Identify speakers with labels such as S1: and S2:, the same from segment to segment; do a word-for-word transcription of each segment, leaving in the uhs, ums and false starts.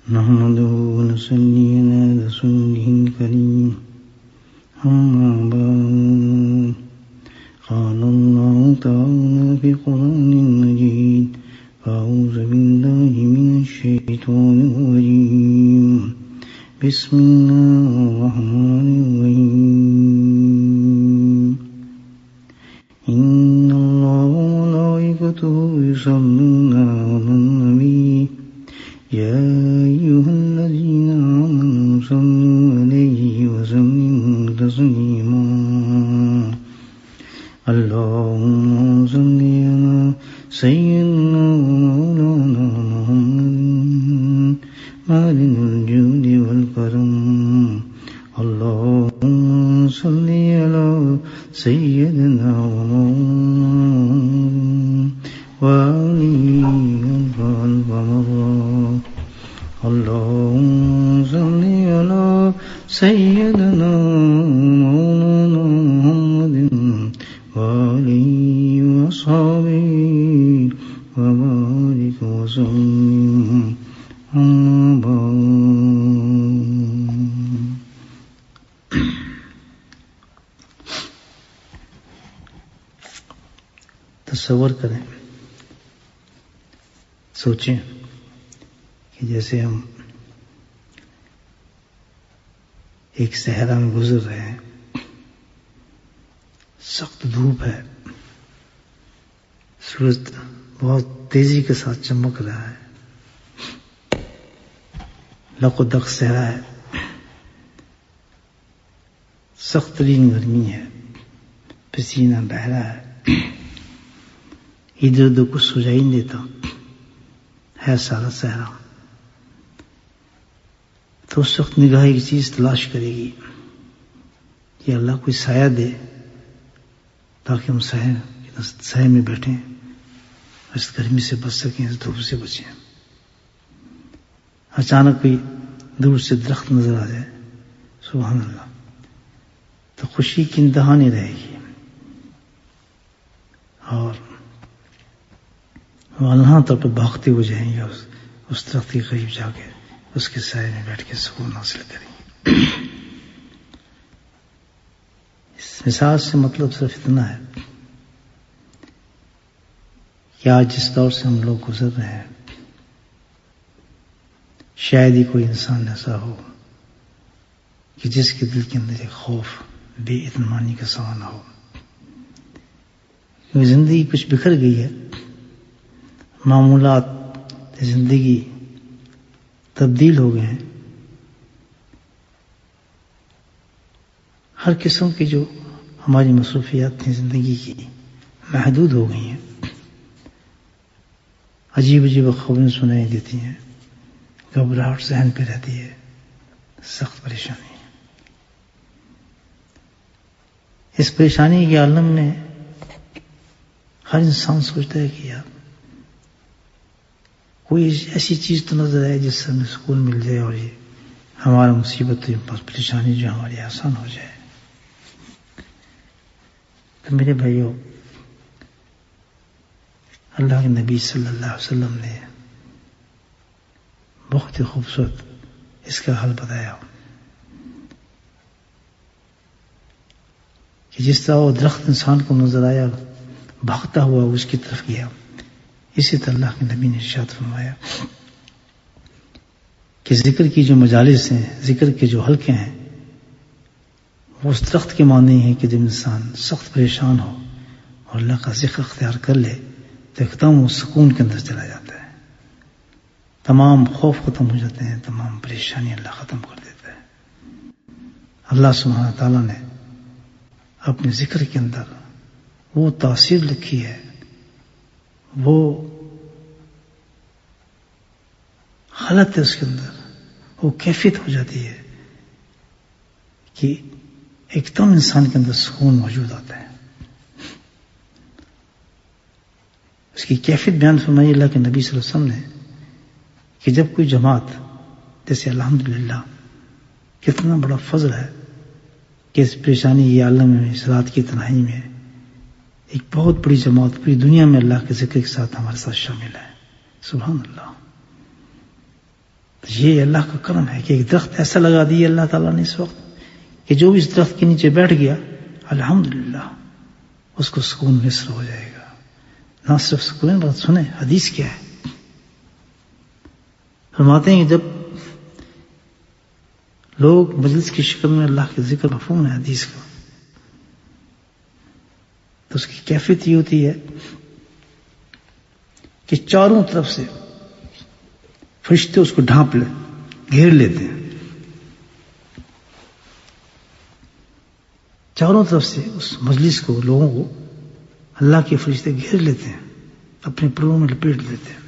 S1: نحمده ونصلي على رسوله الكريم أما بعد قال الله تعالى في القرآن المجيد أعوذ بالله من الشيطان الرجيم بسم الله الرحمن الرحيم إن الله وملائكته يصلون على النبي يا أيها الذين آمنوا صلوا عليه وسلموا تسليما اللهم صل على سيدنا ومولانا محمد معدن الجود والكرم اللهم صل على سيدنا ومولانا وآله وصحبه ومن اللهم صل على سيدنا مولانا محمد وآله وصحبه وبارك وسلم أما بعد. تصور کریں، سوچیں کہ جیسے ہم ایک صحرا میں گزر رہے ہیں، سخت دھوپ ہے، سورج بہت تیزی کے ساتھ چمک رہا ہے، لق و دق صحرا ہے، سخت ترین گرمی ہے، پسینہ بہہ رہا ہے، ادھر ادھر کچھ سجائی نہیں دیتا ہے سارا صحرا. تو اس وقت نگاہ ایک چیز تلاش کرے گی کہ اللہ کوئی سایہ دے تاکہ ہم سایہ سایہ میں بیٹھیں، اس گرمی سے بچ سکیں، اس دھوپ سے بچیں. اچانک کوئی دور سے درخت نظر آ جائے، سبحان اللہ، تو خوشی کی انتہا نہیں رہے گی، اور وہ اللہ طور پر بھاگتے ہوئے جائیں گے، اس, اس درخت کے قریب جا کے اس کے سائے میں بیٹھ کے سکون حاصل کریں گے. اس مثال سے مطلب صرف اتنا ہے کہ آج جس دور سے ہم لوگ گزر رہے ہیں، شاید ہی کوئی انسان ایسا ہو کہ جس کے دل کے اندر ایک خوف، بے اطمینانی کا سوا نہ ہو. کیونکہ زندگی کچھ بکھر گئی ہے، معمولات زندگی تبدیل ہو گئے ہیں، ہر قسم کی جو ہماری مصروفیات تھیں زندگی کی محدود ہو گئی ہیں، عجیب عجیب خبریں سنائی دیتی ہیں، گھبراہٹ ذہن پہ رہتی ہے، سخت پریشانی. اس پریشانی کے عالم میں ہر انسان سوچتا ہے کہ یار کوئی ایسی چیز تو نظر آئے جس سے ہمیں سکون مل جائے اور یہ ہمارا مصیبت پریشانی جو ہماری آسان ہو جائے. تو میرے بھائیوں، اللہ کے نبی صلی اللہ علیہ وسلم نے بہت ہی خوبصورت اس کا حل بتایا کہ جس طرح وہ درخت انسان کو نظر آیا بھاگتا ہوا اس کی طرف گیا، اسی طرح اللہ کے نبی نے ارشاد فرمایا کہ ذکر کی جو مجالس ہیں، ذکر کے جو حلقے ہیں، وہ اس درخت کے معنی ہیں کہ جب انسان سخت پریشان ہو اور اللہ کا ذکر اختیار کر لے تو ایک دم وہ سکون کے اندر چلا جاتا ہے، تمام خوف ختم ہو جاتے ہیں، تمام پریشانی اللہ ختم کر دیتا ہے. اللہ سبحانہ تعالیٰ نے اپنے ذکر کے اندر وہ تاثیر لکھی ہے، وہ حالت ہے اس کے اندر، وہ کیفیت ہو جاتی ہے کہ ایک دم انسان کے اندر سکون موجود آتا ہے. اس کی کیفیت بیان فرمائی اللہ کے نبی صلی اللہ علیہ وسلم نے کہ جب کوئی جماعت، جیسے الحمدللہ کتنا بڑا فضل ہے کہ اس پریشانی یہ عالم میں، اس رات کی تنہائی میں ایک بہت بڑی جماعت پوری دنیا میں اللہ کے ذکر کے ساتھ ہمارے ساتھ شامل ہے. سبحان اللہ. یہ اللہ کا کرم ہے کہ ایک درخت ایسا لگا دیا اللہ تعالیٰ نے اس وقت کہ جو بھی اس درخت کے نیچے بیٹھ گیا الحمدللہ اس کو سکون مصر ہو جائے گا. نہ صرف سکون، بات سنیں حدیث کیا ہے. فرماتے ہیں کہ جب لوگ مجلس کی شکل میں اللہ کے ذکر، مفہوم ہے حدیث کا، تو اس کی کیفیت یہ ہوتی ہے کہ چاروں طرف سے فرشتے اس کو ڈھانپ لے، گھیر لیتے ہیں. چاروں طرف سے اس مجلس کو، لوگوں کو اللہ کے فرشتے گھیر لیتے ہیں، اپنے پروں میں لپیٹ لیتے ہیں،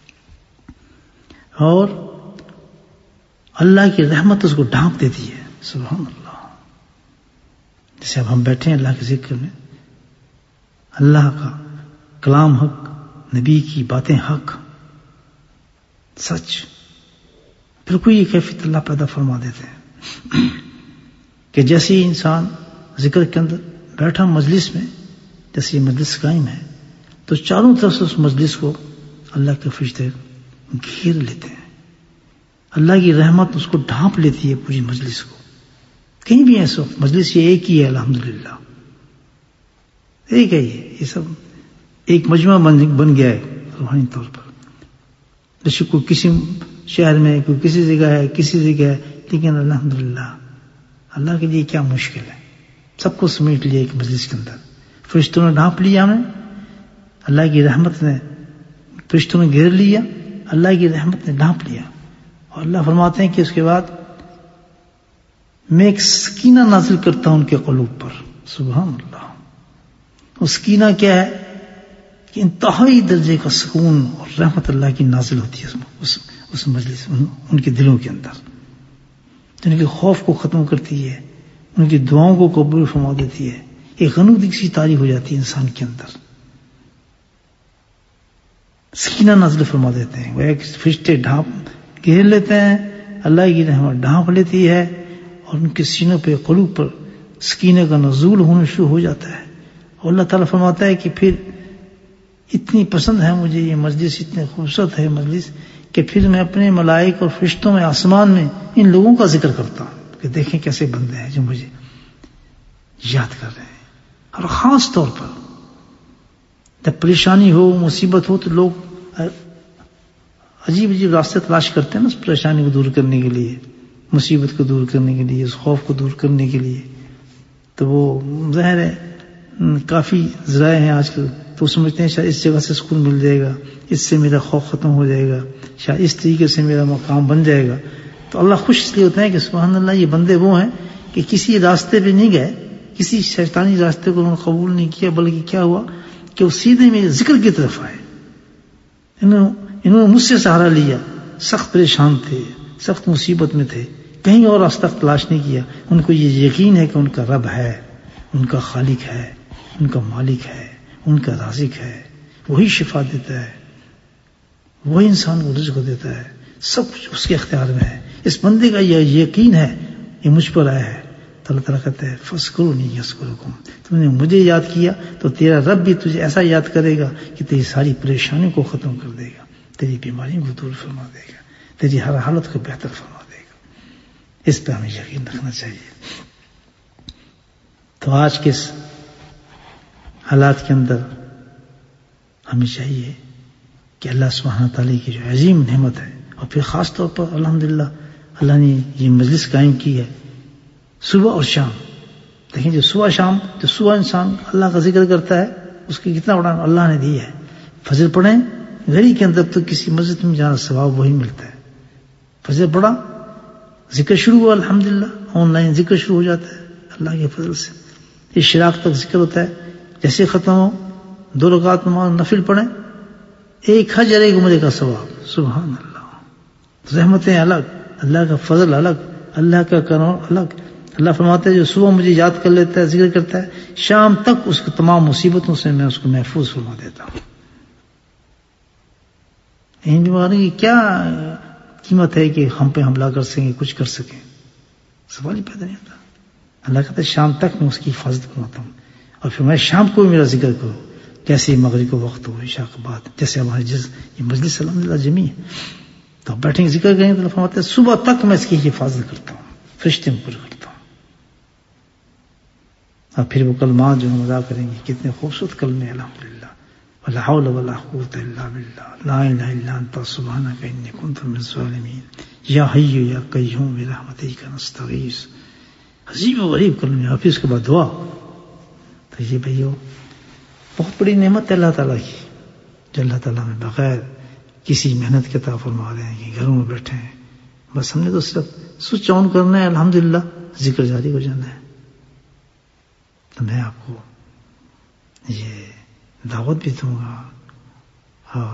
S1: اور اللہ کی رحمت اس کو ڈھانپ دیتی ہے. سبحان اللہ. جیسے اب ہم بیٹھے ہیں اللہ کے ذکر میں، اللہ کا کلام حق، نبی کی باتیں حق، سچ، بالکل یہ کیفیت اللہ پیدا فرما دیتے ہیں کہ جیسے ہی انسان ذکر کے اندر بیٹھا مجلس میں، جیسے یہ مجلس قائم ہے تو چاروں طرف سے اس مجلس کو اللہ کے فرشتے گھیر لیتے ہیں. اللہ کی رحمت اس کو ڈھانپ لیتی ہے پوری مجلس کو. کہیں بھی ایسا مجلس یہ ایک ہی ہے الحمدللہ، ایک ہے، یہ یہ سب ایک مجمع بن گیا ہے روحانی طور پر. جیسے کوئی کسی شہر میں، کوئی کسی جگہ ہے، کسی جگہ ہے، لیکن الحمدللہ اللہ کے لیے کیا مشکل ہے، سب کو سمیٹ لیا ایک مجلس کے اندر. فرشتوں نے ڈھانپ لیا ہمیں، اللہ کی رحمت نے، فرشتوں نے گھیر لیا، اللہ کی رحمت نے ڈھانپ لیا. اور اللہ فرماتے ہیں کہ اس کے بعد میں ایک سکینہ نازل کرتا ہوں ان کے قلوب پر. سبحان اللہ. وہ سکینہ کیا ہے کہ انتہائی درجے کا سکون اور رحمت اللہ کی نازل ہوتی ہے اس, اس مجلس، ان, ان کے دلوں کے اندر، ان کے خوف کو ختم کرتی ہے، ان کی دعاؤں کو قبول فرما دیتی ہے. ایک غنودگی سی طاری ہو جاتی ہے انسان کے اندر. سکینہ نازل فرما دیتے ہیں، وہ ایک فرشتے ڈھانپ گھیر لیتے ہیں، اللہ کی رحمت ڈھانپ لیتی ہے اور ان کے سینوں پہ، قلوب پر سکینے کا نزول ہونا شروع ہو جاتا ہے. اور اللہ تعالیٰ فرماتا ہے کہ پھر اتنی پسند ہے مجھے یہ مجلس، اتنی خوبصورت ہے مجلس کہ پھر میں اپنے ملائک اور فرشتوں میں، آسمان میں ان لوگوں کا ذکر کرتا ہوں کہ دیکھیں کیسے بندے ہیں جو مجھے یاد کر رہے ہیں. اور خاص طور پر جب پریشانی ہو، مصیبت ہو تو لوگ عجیب عجیب راستے تلاش کرتے ہیں نا اس پریشانی کو دور کرنے کے لیے، مصیبت کو دور کرنے کے لیے، اس خوف کو دور کرنے کے لیے. تو وہ ظاہر ہے کافی ذرائع ہیں آج کل، تو سمجھتے ہیں شاید اس جگہ سے سکون مل جائے گا، اس سے میرا خوف ختم ہو جائے گا، شاید اس طریقے سے میرا مقام بن جائے گا. تو اللہ خوش اس لیے ہوتا ہے کہ سبحان اللہ یہ بندے وہ ہیں کہ کسی راستے پہ نہیں گئے، کسی شیطانی راستے کو انہوں نے قبول نہیں کیا، بلکہ کیا ہوا کہ وہ سیدھے میرے ذکر کی طرف آئے. انہوں انہوں نے مجھ سے سہارا لیا، سخت پریشان تھے، سخت مصیبت میں تھے، کہیں اور راستہ تلاش نہیں کیا. ان کو یہ یقین ہے کہ ان کا رب ہے، ان کا خالق ہے، ان کا مالک ہے، ان کا رازق ہے، وہی شفا دیتا ہے، وہی انسان کو رزق دیتا ہے، سب کچھ اس کے اختیار میں ہے. اس بندے کا یہ یقین ہے، یہ مجھ پر آیا ہے. تو اللہ تعالیٰ کہتا ہے فَاذْكُرُونِي يَذْكُرُكُمْ، تم نے مجھے یاد کیا تو تیرا رب بھی تجھے ایسا یاد کرے گا کہ تیری ساری پریشانیوں کو ختم کر دے گا، تیری بیماریوں کو دور فرما دے گا، تیری ہر حالت کو بہتر فرما دے گا. اس پہ ہمیں یقین رکھنا چاہیے. تو آج کے اس حالات کے اندر ہمیں چاہیے کہ اللہ سبحانہ تعالیٰ کی جو عظیم نعمت ہے، اور پھر خاص طور پر الحمدللہ اللہ نے یہ مجلس قائم کی ہے صبح اور شام. دیکھیں جو صبح شام، جو صبح انسان اللہ کا ذکر کرتا ہے اس کی کتنا بڑا اللہ نے دی ہے. فجر پڑھیں گھڑی کے اندر تو کسی مسجد میں جانا ثواب وہی ملتا ہے. فجر پڑھا، ذکر شروع ہوا، الحمدللہ آن لائن ذکر شروع ہو جاتا ہے اللہ کے فضل سے. اشراق تک ذکر ہوتا ہے، جیسے ختم ہو دو رکعت نماز نفل پڑھیں، ایک حج اور ایک عمرے کا ثواب. سبحان اللہ. رحمتیں الگ، اللہ کا فضل الگ، اللہ کا کرم الگ. اللہ فرماتا ہے جو صبح مجھے یاد کر لیتا ہے، ذکر کرتا ہے، شام تک اس کو تمام مصیبتوں سے میں اس کو محفوظ فرما دیتا ہوں. ان بیماری کی کیا قیمت ہے کہ ہم پہ حملہ کر سکیں، کچھ کر سکیں؟ سوال ہی پیدا نہیں ہوتا. اللہ کہتا ہے شام تک میں اس کی حفاظت کرواتا ہوں، اور پھر میں شام کو بھی میرا ذکر کرو، جیسے مغرب کو وقت ہو، عشاء کے بعد، جیسے ہمارے جس یہ مجلس الحمدللہ جمی ہے. تو بیٹھیں گے ذکر کریں تو فرماتے ہیں صبح تک میں اس کی حفاظت کرتا ہوں، فرشتے مقرر کرتا ہوں. اور پھر وہ کلمات جو ہم ادا کریں گے کتنے خوبصورت کلمے، الحمدللہ ولا حول ولا قوت الا باللہ لا الہ الا انت سبحانک انی کنت من الظالمین یا حی یا قیوم برحمتک نستغیث. عجیب و غریب کلمے. اور پھر اس کے بعد دعا. تو یہ بھائیو بہت بڑی نعمت ہے اللہ تعالیٰ کی، جو اللہ تعالیٰ میں بغیر کسی محنت کے عطا فرما رہے ہیں کہ گھروں میں بیٹھے ہیں. بس ہم نے تو صرف سوئچ آن کرنا ہے، الحمدللہ ذکر جاری ہو جانا ہے. تو میں آپ کو یہ دعوت بھی دوں گا اور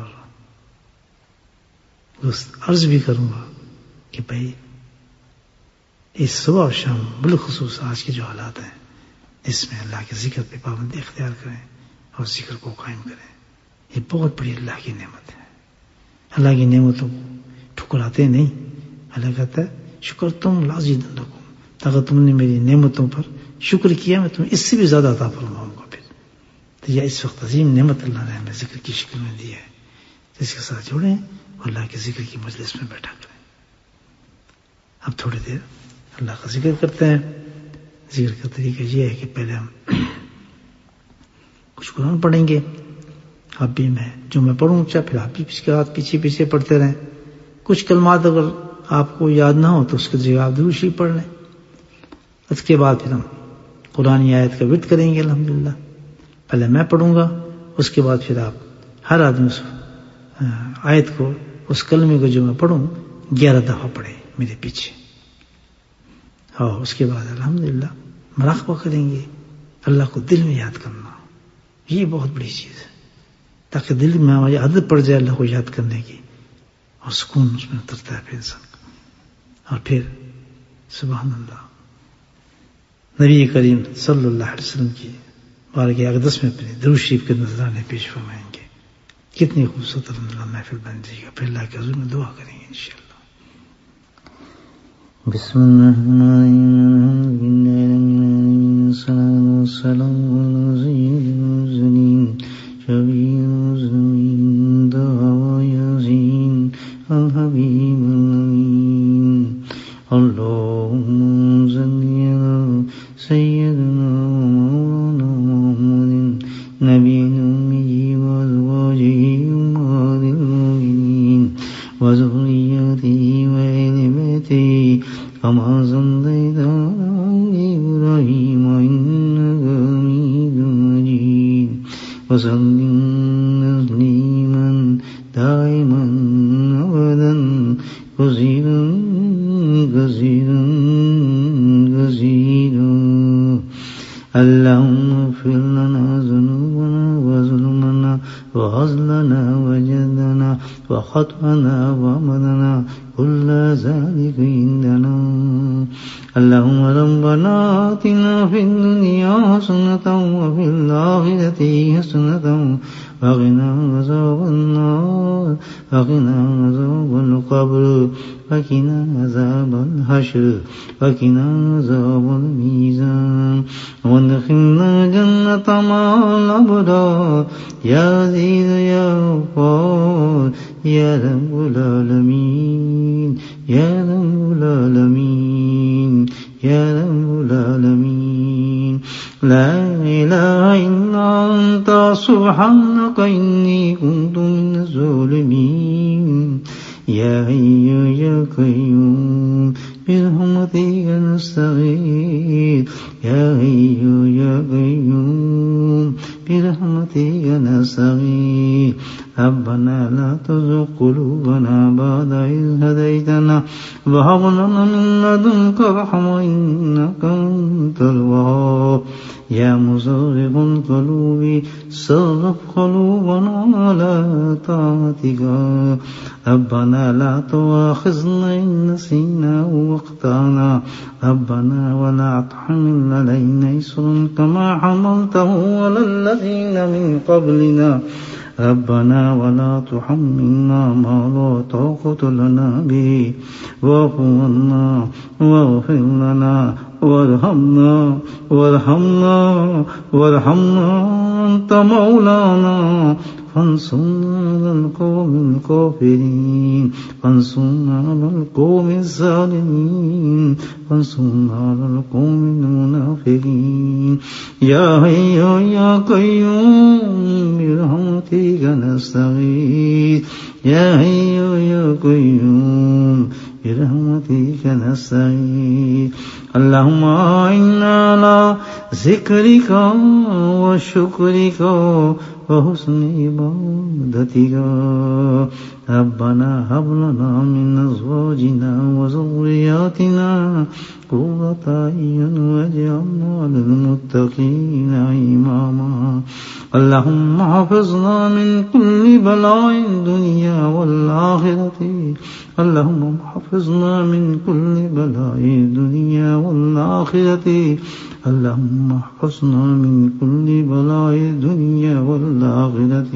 S1: عرض بھی کروں گا کہ بھائی اس صبح اور شام بالخصوص آج کے جو حالات ہیں اس میں اللہ کے ذکر پہ پابندی اختیار کریں اور ذکر کو قائم کریں. یہ بہت بڑی اللہ کی نعمت ہے. اللہ کی نعمتوں کو ٹھکراتے نہیں. اللہ کہتا ہے شکر تم لازیدن لکم، اگر تم نے میری نعمتوں پر شکر کیا میں تمہیں اس سے بھی زیادہ عطا فرماؤں گا. پھر تو یہ اس وقت عظیم نعمت اللہ نے ہمیں ذکر کی شکل میں دی ہے، جس کے ساتھ جڑیں اور اللہ کے ذکر کی مجلس میں بیٹھا کریں. اب تھوڑی دیر اللہ کا ذکر کرتے ہیں. ذکر کا طریقہ یہ ہے کہ پہلے ہم کچھ قرآن پڑھیں گے. آپ بھی میں جو میں پڑھوں چاہے پھر آپ بھی اس کے ہاتھ پیچھے پیچھے پڑھتے رہیں. کچھ کلمات اگر آپ کو یاد نہ ہو تو اس کے جگہ آپ درود شریف پڑھ لیں. اس کے بعد پھر ہم قرآن آیت کا ورد کریں گے الحمدللہ. پہلے میں پڑھوں گا، اس کے بعد پھر آپ ہر آدمی اس آیت کو، اس کلمے کو جو میں پڑھوں گیارہ دفعہ پڑھیں میرے پیچھے. اور اس کے بعد الحمدللہ مراقبہ کریں گے. اللہ کو دل میں یاد کرنا یہ بہت بڑی چیز ہے، تاکہ دل میں ہماری عادت پڑ جائے اللہ کو یاد کرنے کی، اور سکون اس میں اترتا ہے پھر انسان کا. اور پھر سبحان اللہ نبی کریم صلی اللہ علیہ وسلم کی بارگاہ اقدس میں اپنے درود شریف کے نذرانے پیش فرمائیں گے. کتنی خوبصورت الحمدللہ محفل بن جائے گا. پھر اللہ کے حضور میں دعا کریں گے انشاءاللہ. بسم اللہ الرحمن الرحیم. السلام علی سید المرسلین شفیع المذنبین دعوی یاسین الحبیب الامین. اللہم صلی علی سیدنا مولانا محمد نبی الامی وازواجہ امہات المؤمنین وذریتہ واہل بیتہ کما صلیت علی ابراہیم انک حمید مجید وسلم تسلیما دائما ابدا کثیرا کثیرا کثیرا. اللهم اغفر لنا ذنوبنا وظلمنا وعزلنا وجدنا وخطأنا وعمدنا كل ذلك عندنا. اللهم ربنا آتنا في الدنيا حسنة وفي الآخرة حسنة وقنا عذاب النار وقنا عذاب القبر وقنا عذاب الحشر وقنا عذاب الميزان وادخلنا جنة مع الأبرار يا عزيز يا غفار يا رب العالمين يا رب العالمين يا رب العالمين. لا إله إلا أنت سبحانك إني كنت من الظالمين. يا حي يا قيوم برحمتك نستغيث يا حي يا قيوم برحمتك نستغيث. ربنا لا تزغ قلوبنا بعد إذ هديتنا وهب لنا من لدنك رحمة إنك أنت الوهاب. يا مصرف القلوب صرف قلوبنا على طاعتك. ربنا لا تؤاخذنا إن نسينا أو أخطأنا. ربنا ولا تحمل علينا إصرا كما حملته على الذين من قبلنا. ربنا ولا تحملنا ما لا طاقة لنا به واعف عنا واغفر لنا وارحمنا وارحمنا وارحمنا أنت مولانا فانصرنا على القوم الكافرين فانصرنا على القوم الظالمين فانصرنا على القوم المنافقين يا حي يا قيوم برحمتك نستغيث يا حي يا قيوم برحمتك نستعين اللهم إنا على ذكرك وشكرك وحسن عبادتك ربنا هب لنا من أزواجنا وذرياتنا قرة أعين واجعلنا للمتقين إماما اللهم احفظنا من كل بلاء الدنيا والآخرة اللهم احفظنا من كل بلاء الدنيا والآخرة اللهم احفظنا من كل بلاء الدنيا والآخرة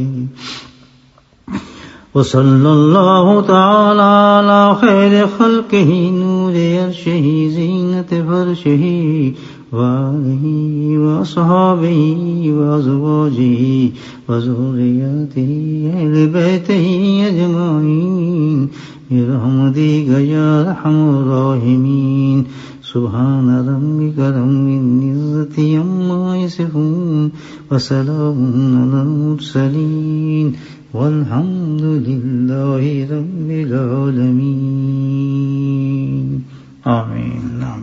S1: وصلى الله تعالى على خير خلقه نور عرشه زينة فرشه وآله وأصحابه وأزواجه وذرياته أهل بيته أجمعين برحمتك يا أرحم الراحمين سبحان ربك رب العزة عما يصفون وسلام على المرسلين والحمد لله رب العالمين آمين.